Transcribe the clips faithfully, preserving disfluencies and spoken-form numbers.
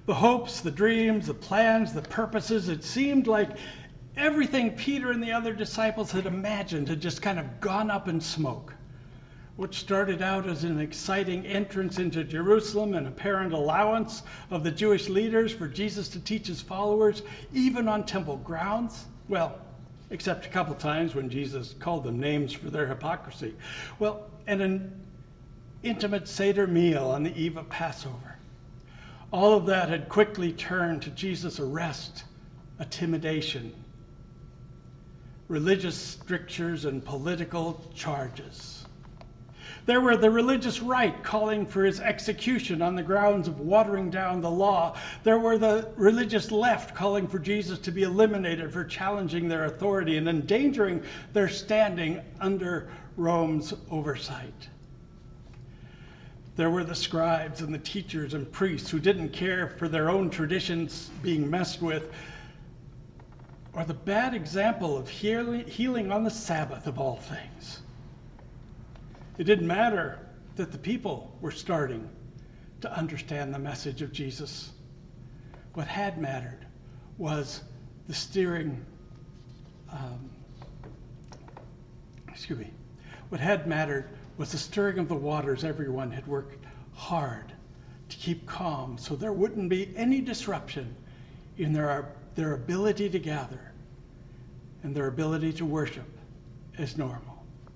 The hopes, the dreams, the plans, the purposes, it seemed like everything Peter and the other disciples had imagined had just kind of gone up in smoke. What started out as an exciting entrance into Jerusalem and apparent allowance of the Jewish leaders for Jesus to teach his followers, even on temple grounds, well, except a couple times when Jesus called them names for their hypocrisy. Well, and an intimate Seder meal on the eve of Passover. All of that had quickly turned to Jesus' arrest, intimidation, religious strictures, and political charges. There were the religious right calling for his execution on the grounds of watering down the law. There were the religious left calling for Jesus to be eliminated for challenging their authority and endangering their standing under Rome's oversight. There were the scribes and the teachers and priests who didn't care for their own traditions being messed with, or the bad example of healing on the Sabbath of all things. It didn't matter that the people were starting to understand the message of Jesus. What had mattered was the steering, um, excuse me, what had mattered was the stirring of the waters. Everyone had worked hard to keep calm so there wouldn't be any disruption in their, their ability to gather and their ability to worship as normal.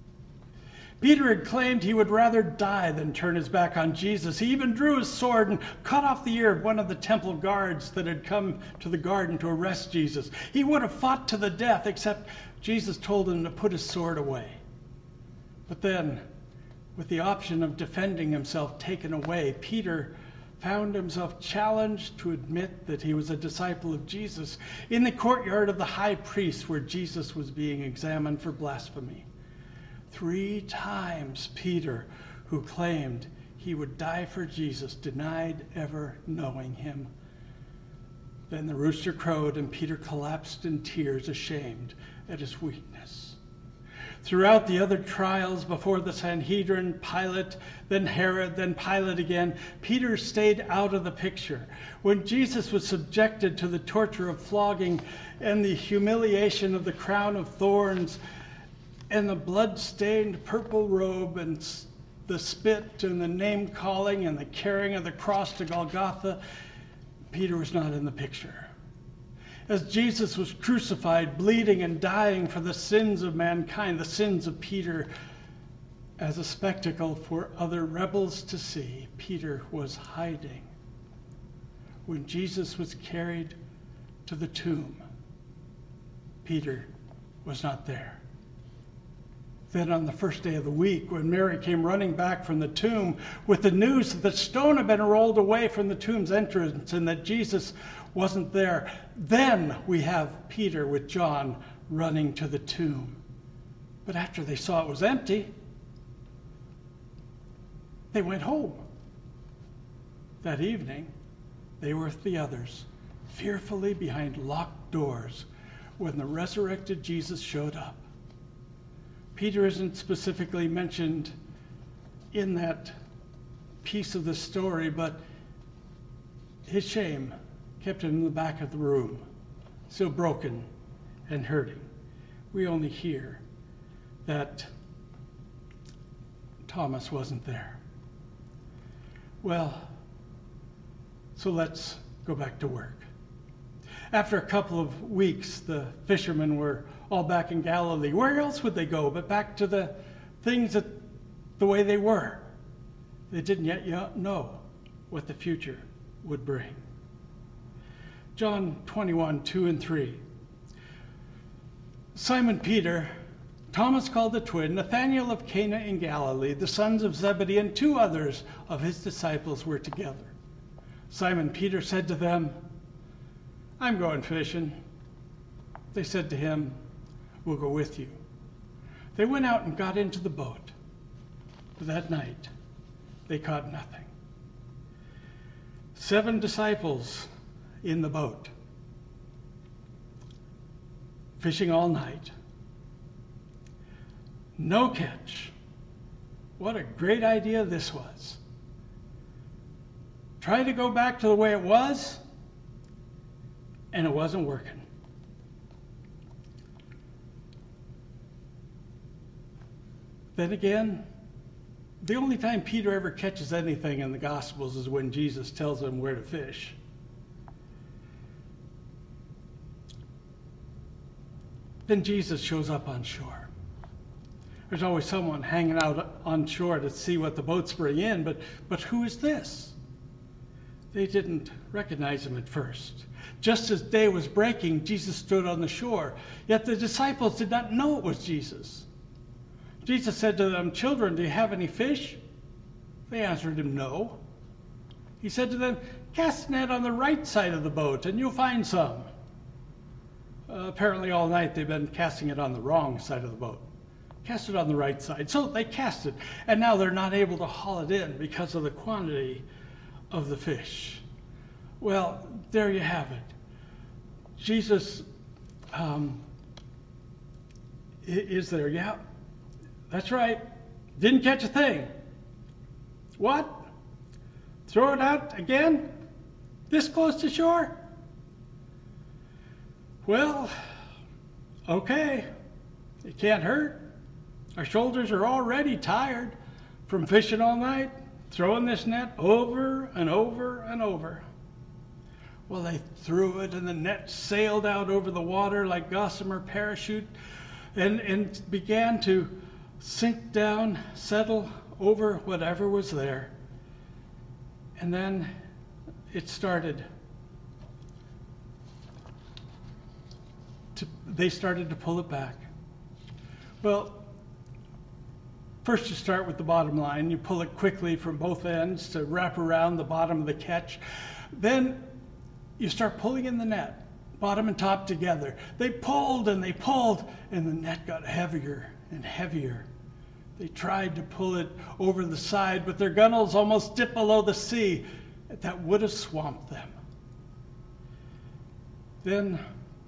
Peter had claimed he would rather die than turn his back on Jesus. He even drew his sword and cut off the ear of one of the temple guards that had come to the garden to arrest Jesus. He would have fought to the death, except Jesus told him to put his sword away. But then, with the option of defending himself taken away, Peter found himself challenged to admit that he was a disciple of Jesus in the courtyard of the high priest where Jesus was being examined for blasphemy. Three times Peter, who claimed he would die for Jesus, denied ever knowing him. Then the rooster crowed and Peter collapsed in tears, ashamed at his weakness. Throughout the other trials before the Sanhedrin, Pilate, then Herod, then Pilate again, Peter stayed out of the picture. When Jesus was subjected to the torture of flogging and the humiliation of the crown of thorns and the blood-stained purple robe and the spit and the name-calling and the carrying of the cross to Golgotha, Peter was not in the picture. As Jesus was crucified, bleeding and dying for the sins of mankind, the sins of Peter, as a spectacle for other rebels to see, Peter was hiding. When Jesus was carried to the tomb, Peter was not there. Then on the first day of the week, when Mary came running back from the tomb with the news that the stone had been rolled away from the tomb's entrance and that Jesus wasn't there, then we have Peter with John running to the tomb. But after they saw it was empty, they went home. That evening, they were with the others, fearfully behind locked doors, when the resurrected Jesus showed up. Peter isn't specifically mentioned in that piece of the story, but his shame kept him in the back of the room, still broken and hurting. We only hear that Thomas wasn't there. Well, so let's go back to work. After a couple of weeks, the fishermen were all back in Galilee. Where else would they go but back to the things that the way they were? They didn't yet know what the future would bring. John twenty-one, two and three. Simon Peter, Thomas called the twin, Nathanael of Cana in Galilee, the sons of Zebedee, and two others of his disciples were together. Simon Peter said to them, "I'm going fishing." They said to him, "We'll go with you." They went out and got into the boat. But that night, they caught nothing. Seven disciples in the boat, fishing all night. No catch. What a great idea this was. tried to go back to the way it was, and it wasn't working. Then again, the only time Peter ever catches anything in the Gospels is when Jesus tells him where to fish. Then Jesus shows up on shore. There's always someone hanging out on shore to see what the boats bring in, but, but who is this? They didn't recognize him at first. Just as day was breaking, Jesus stood on the shore, yet the disciples did not know it was Jesus. Jesus said to them, "Children, do you have any fish?" They answered him, "No." He said to them, "Cast a net on the right side of the boat, and you'll find some." Uh, apparently all night they've been casting it on the wrong side of the boat. Cast it on the right side. So they cast it, and now they're not able to haul it in because of the quantity of the fish. Well, there you have it. Jesus um, is there. Yeah, that's right. Didn't catch a thing. What? Throw it out again? This close to shore? Well, okay. It can't hurt. Our shoulders are already tired from fishing all night, throwing this net over and over and over. Well, they threw it, and the net sailed out over the water like gossamer parachute and, and began to sink down, settle over whatever was there. And then it started to, they started to pull it back. Well, first you start with the bottom line. You pull it quickly from both ends to wrap around the bottom of the catch. Then you start pulling in the net, bottom and top together. They pulled and they pulled, and the net got heavier and heavier. They tried to pull it over the side, but their gunnels almost dipped below the sea. That would have swamped them. Then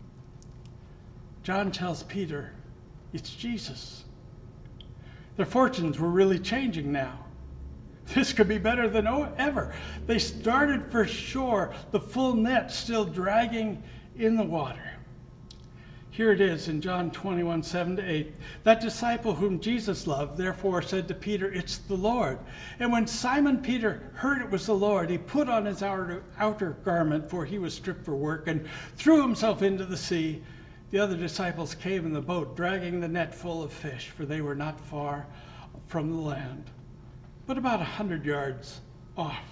John tells Peter, it's Jesus. Their fortunes were really changing now. This could be better than ever. They started for shore, the full net still dragging in the water. Here it is in John twenty-one, seven to eight. That disciple whom Jesus loved, therefore said to Peter, it's the Lord. And when Simon Peter heard it was the Lord, he put on his outer, outer garment, for he was stripped for work, and threw himself into the sea. The other disciples came in the boat, dragging the net full of fish, for they were not far from the land, but about a hundred yards off.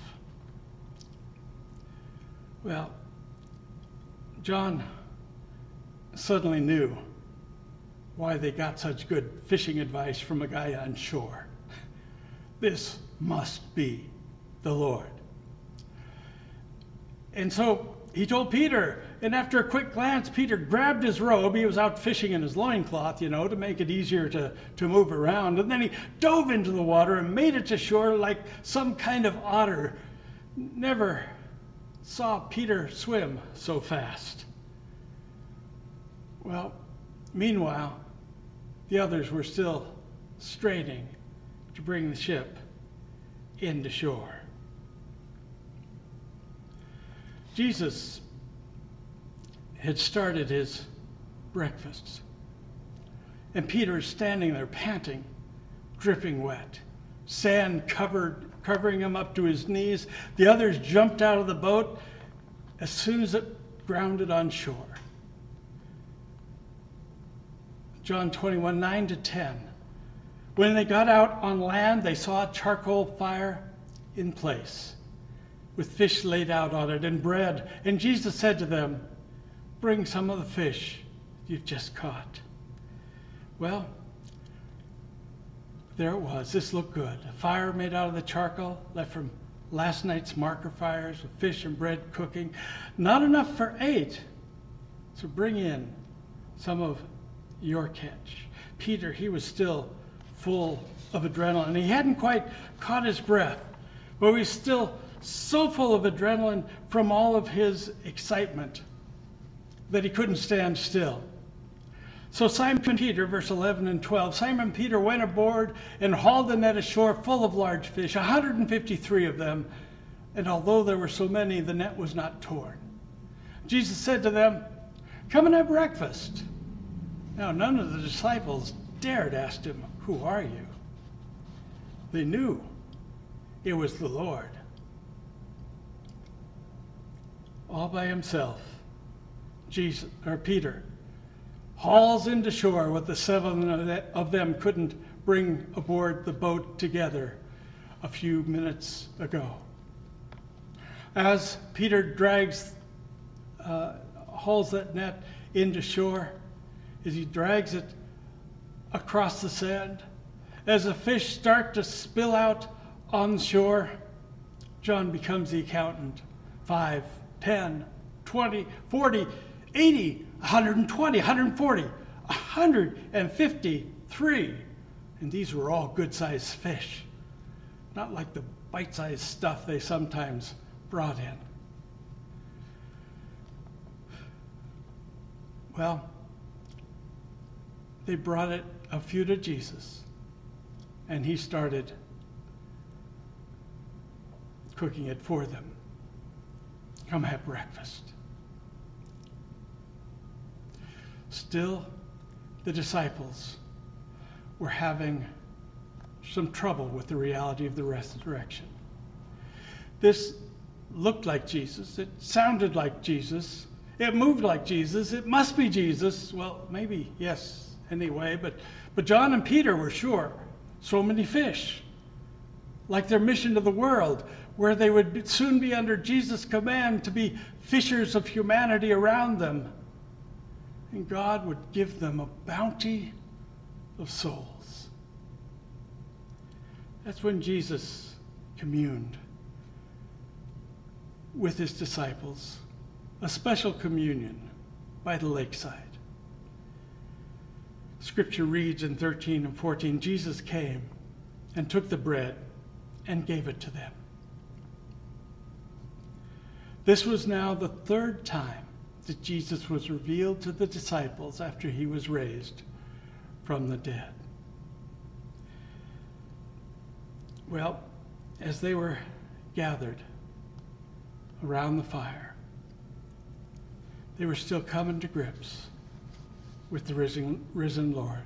Well, John suddenly knew why they got such good fishing advice from a guy on shore. This must be the Lord. And so he told Peter, and after a quick glance, Peter grabbed his robe. He was out fishing in his loincloth, you know, to make it easier to, to move around. And then he dove into the water and made it to shore like some kind of otter. Never saw Peter swim so fast. Well, meanwhile, the others were still straining to bring the ship into shore. Jesus had started his breakfast, and Peter is standing there panting, dripping wet, sand covered, covering him up to his knees. The others jumped out of the boat as soon as it grounded on shore. John twenty-one, nine to ten. When they got out on land, they saw a charcoal fire in place, with fish laid out on it and bread. And Jesus said to them, bring some of the fish you've just caught. Well, there it was. This looked good. A fire made out of the charcoal left from last night's marker fires with fish and bread cooking. Not enough for eight. So bring in some of your catch. Peter, he was still full of adrenaline. He hadn't quite caught his breath, but he was still so full of adrenaline from all of his excitement that he couldn't stand still. So Simon Peter, verse eleven and twelve, Simon Peter went aboard and hauled the net ashore full of large fish, one hundred fifty-three of them, and although there were so many, the net was not torn. Jesus said to them, "Come and have breakfast." Now, none of the disciples dared ask him, "Who are you?" They knew it was the Lord. All by himself, Jesus, or Peter, hauls into shore what the seven of them couldn't bring aboard the boat together a few minutes ago. As Peter drags, uh, hauls that net into shore, as he drags it across the sand, as the fish start to spill out on shore, John becomes the accountant. Five, ten, twenty, forty, eighty, one hundred twenty, one hundred forty, one hundred fifty-three. And these were all good-sized fish, not like the bite-sized stuff they sometimes brought in. Well, they brought it a few to Jesus, and he started cooking it for them. Come have breakfast. Still, the disciples were having some trouble with the reality of the resurrection. This looked like Jesus. It sounded like Jesus. It moved like Jesus. It must be Jesus. Well, maybe, yes, anyway. But, but John and Peter were sure. So many fish. Like their mission to the world, where they would soon be under Jesus' command to be fishers of humanity around them. And God would give them a bounty of souls. That's when Jesus communed with his disciples, a special communion by the lakeside. Scripture reads in thirteen and fourteen, Jesus came and took the bread and gave it to them. This was now the third time that Jesus was revealed to the disciples after he was raised from the dead. Well, as they were gathered around the fire, they were still coming to grips with the risen, risen Lord.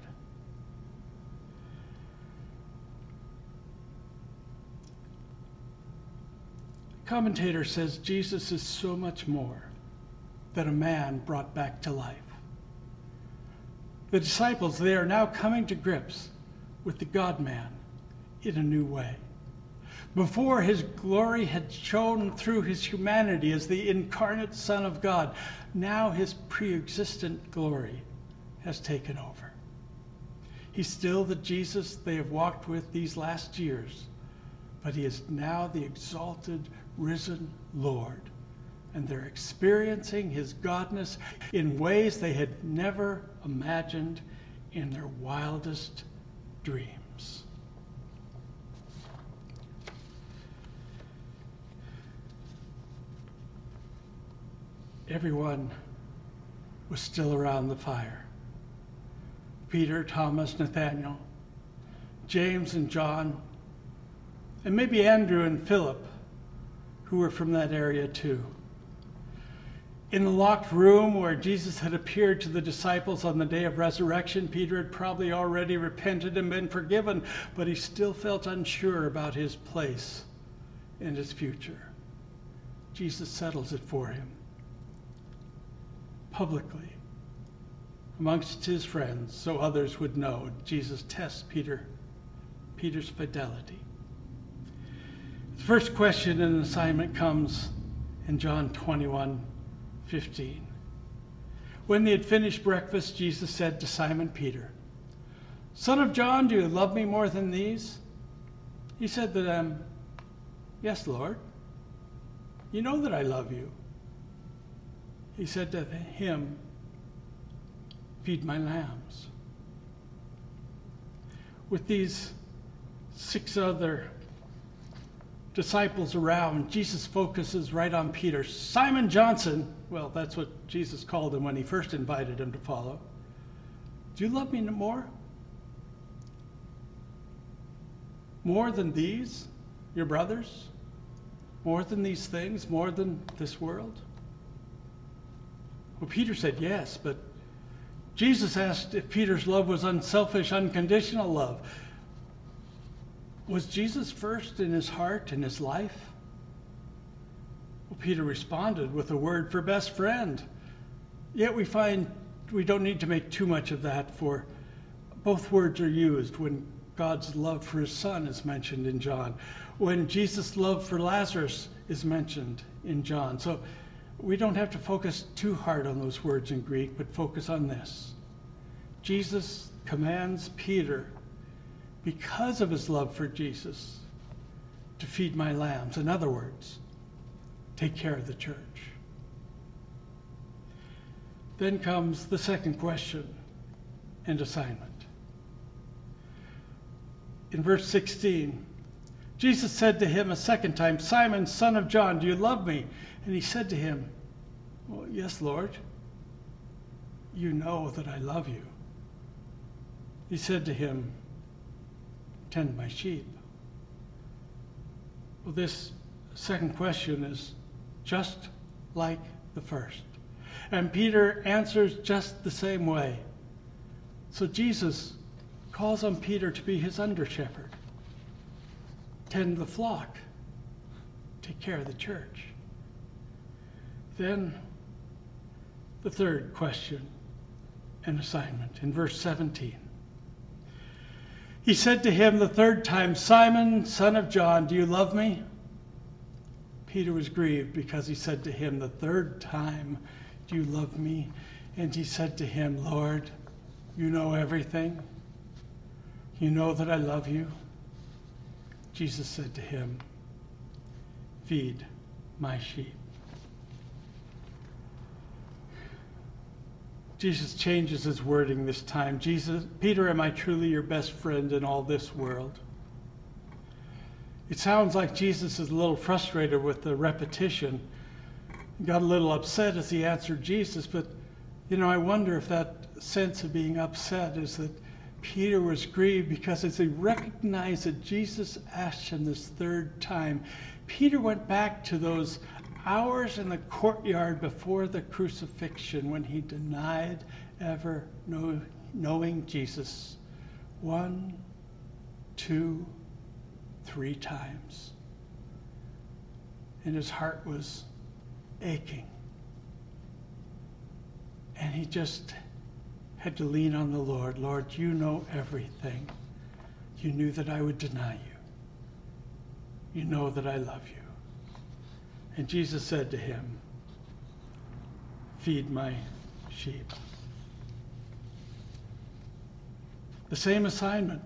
The commentator says Jesus is so much more than a man brought back to life. The disciples, they are now coming to grips with the God-man in a new way. Before, his glory had shone through his humanity as the incarnate Son of God. Now his pre-existent glory has taken over. He's still the Jesus they have walked with these last years, but he is now the exalted, risen Lord. And they're experiencing his godness in ways they had never imagined in their wildest dreams. Everyone was still around the fire. Peter, Thomas, Nathaniel, James and John, and maybe Andrew and Philip, who were from that area too. In the locked room where Jesus had appeared to the disciples on the day of resurrection, Peter had probably already repented and been forgiven, but he still felt unsure about his place and his future. Jesus settles it for him publicly amongst his friends, so others would know. Jesus tests Peter, Peter's fidelity. The first question and assignment comes in John twenty-one fifteen. When they had finished breakfast, Jesus said to Simon Peter, "Son of John, do you love me more than these?" He said to them, "Yes, Lord. You know that I love you." He said to him, "Feed my lambs." With these six other disciples around, Jesus focuses right on Peter. Simon Johnson, well, that's what Jesus called him when he first invited him to follow. "Do you love me more? More than these, your brothers?" more than these things, more than this world? Well, Peter said yes, but Jesus asked if Peter's love was unselfish, unconditional love. Was Jesus first in his heart, in his life? Well, Peter responded with a word for best friend. Yet we find we don't need to make too much of that, for both words are used when God's love for his son is mentioned in John, when Jesus' love for Lazarus is mentioned in John. So we don't have to focus too hard on those words in Greek, but focus on this. Jesus commands Peter, because of his love for Jesus, to feed my lambs. In other words, take care of the church. Then comes the second question and assignment. In verse sixteen, Jesus said to him a second time, Simon, son of John, do you love me? And he said to him, well, yes, Lord. You know that I love you. He said to him, tend my sheep. Well, this second question is just like the first. And Peter answers just the same way. So Jesus calls on Peter to be his under-shepherd. Tend the flock. Take care of the church. Then the third question and assignment in verse seventeen. He said to him the third time, Simon, son of John, do you love me? Peter was grieved because he said to him the third time, do you love me? And he said to him, Lord, you know everything. You know that I love you. Jesus said to him, feed my sheep. Jesus changes his wording this time. Jesus, Peter, am I truly your best friend in all this world? It sounds like Jesus is a little frustrated with the repetition. He got a little upset as he answered Jesus, but you know, I wonder if that sense of being upset is that Peter was grieved because as he recognized that Jesus asked him this third time, Peter went back to those hours in the courtyard before the crucifixion when he denied ever know, knowing Jesus one, two, three times. And his heart was aching. And he just had to lean on the Lord. Lord, you know everything. You knew that I would deny you. You know that I love you. And Jesus said to him, feed my sheep. The same assignment,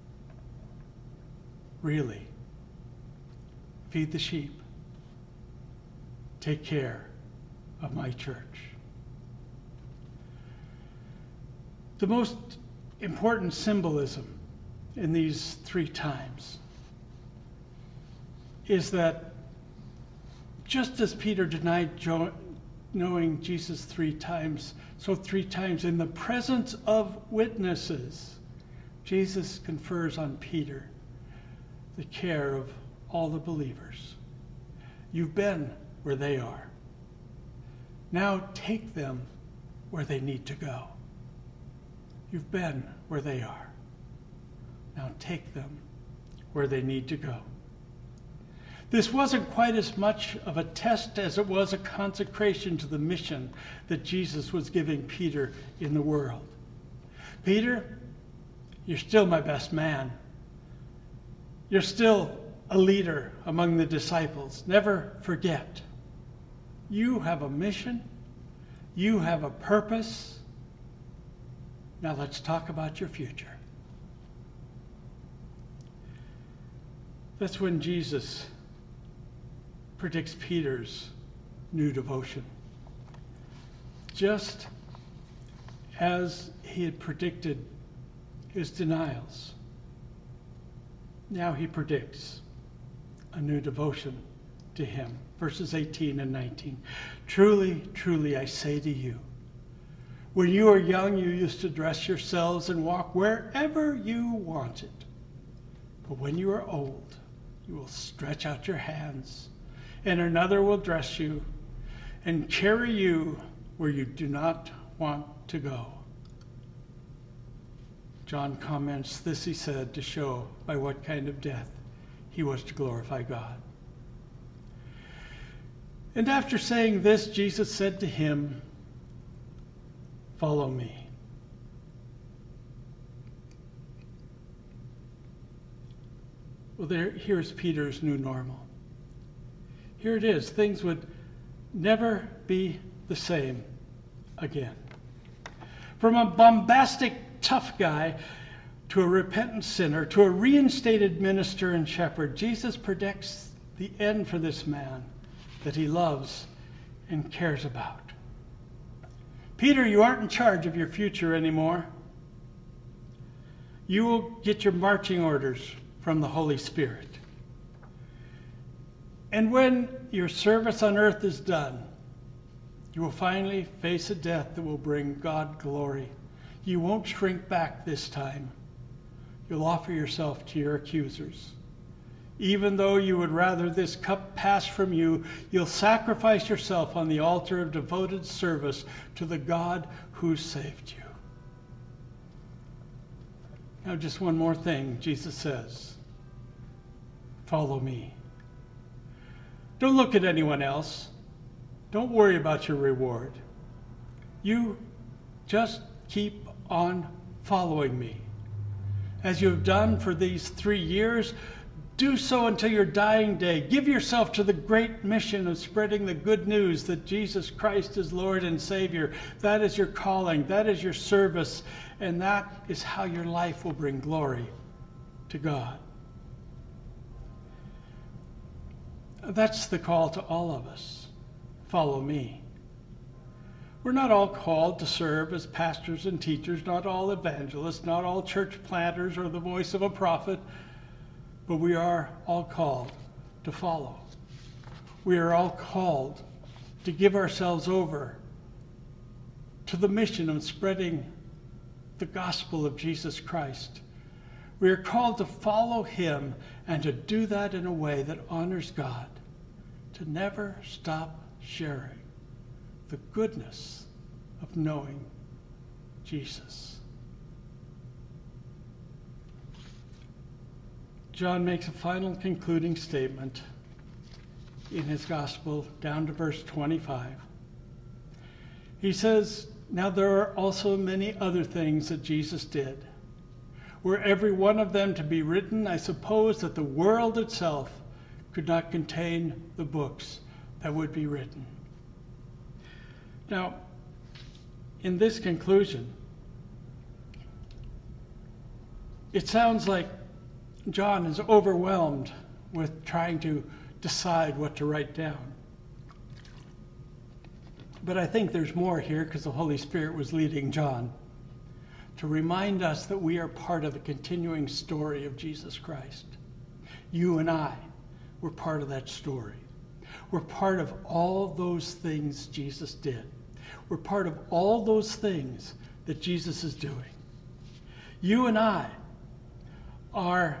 really. Feed the sheep. Take care of my church. The most important symbolism in these three times is that just as Peter denied jo- knowing Jesus three times, so three times in the presence of witnesses, Jesus confers on Peter the care of all the believers. You've been where they are. Now take them where they need to go. You've been where they are. Now take them where they need to go. This wasn't quite as much of a test as it was a consecration to the mission that Jesus was giving Peter in the world. Peter, you're still my best man. You're still a leader among the disciples. Never forget. You have a mission. You have a purpose. Now let's talk about your future. That's when Jesus predicts Peter's new devotion. Just as he had predicted his denials, now he predicts a new devotion to him. Verses eighteen and nineteen. Truly, truly, I say to you, when you were young, you used to dress yourselves and walk wherever you wanted. But when you are old, you will stretch out your hands, and another will dress you and carry you where you do not want to go. John comments, this he said to show by what kind of death he was to glorify God. And after saying this, Jesus said to him, follow me. Well, there, here's Peter's new normal. Here it is. Things would never be the same again. From a bombastic, tough guy to a repentant sinner to a reinstated minister and shepherd, Jesus predicts the end for this man that he loves and cares about. Peter, you aren't in charge of your future anymore. You will get your marching orders from the Holy Spirit. And when your service on earth is done, you will finally face a death that will bring God glory. You won't shrink back this time. You'll offer yourself to your accusers. Even though you would rather this cup pass from you, you'll sacrifice yourself on the altar of devoted service to the God who saved you. Now, just one more thing, Jesus says. Follow me. Don't look at anyone else. Don't worry about your reward. You just keep on following me. As you have done for these three years, do so until your dying day. Give yourself to the great mission of spreading the good news that Jesus Christ is Lord and Savior. That is your calling. That is your service. And that is how your life will bring glory to God. That's the call to all of us. Follow me. We're not all called to serve as pastors and teachers, not all evangelists, not all church planters or the voice of a prophet, but we are all called to follow. We are all called to give ourselves over to the mission of spreading the gospel of Jesus Christ. We are called to follow him and to do that in a way that honors God, to never stop sharing the goodness of knowing Jesus. John makes a final concluding statement in his gospel down to verse twenty-five. He says, now there are also many other things that Jesus did. Were every one of them to be written, I suppose that the world itself could not contain the books that would be written. Now, in this conclusion, it sounds like John is overwhelmed with trying to decide what to write down. But I think there's more here because the Holy Spirit was leading John to remind us that we are part of the continuing story of Jesus Christ. You and I were part of that story. We're part of all those things Jesus did. We're part of all those things that Jesus is doing. You and I are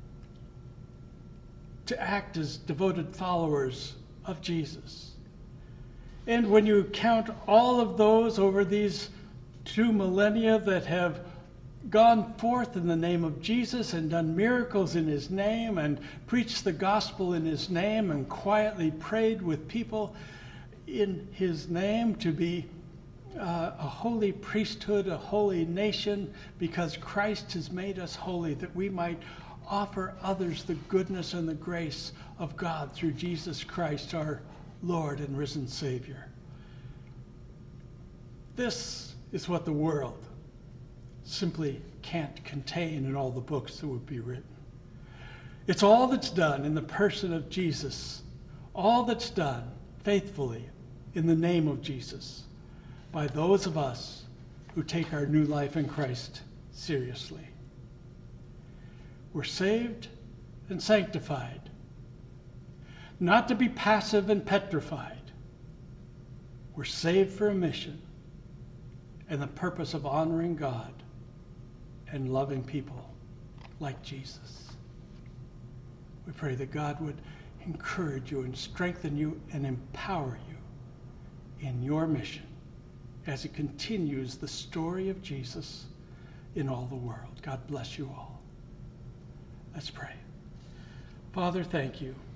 to act as devoted followers of Jesus. And when you count all of those over these two millennia that have gone forth in the name of Jesus and done miracles in his name and preached the gospel in his name and quietly prayed with people in his name to be uh, a holy priesthood, a holy nation, because Christ has made us holy, that we might offer others the goodness and the grace of God through Jesus Christ, our Lord and risen Savior. This is what the world simply can't contain in all the books that would be written. It's all that's done in the person of Jesus, all that's done faithfully in the name of Jesus by those of us who take our new life in Christ seriously. We're saved and sanctified, not to be passive and petrified. We're saved for a mission and the purpose of honoring God and loving people like Jesus. We pray that God would encourage you and strengthen you and empower you in your mission as it continues the story of Jesus in all the world. God bless you all. Let's pray. Father, thank you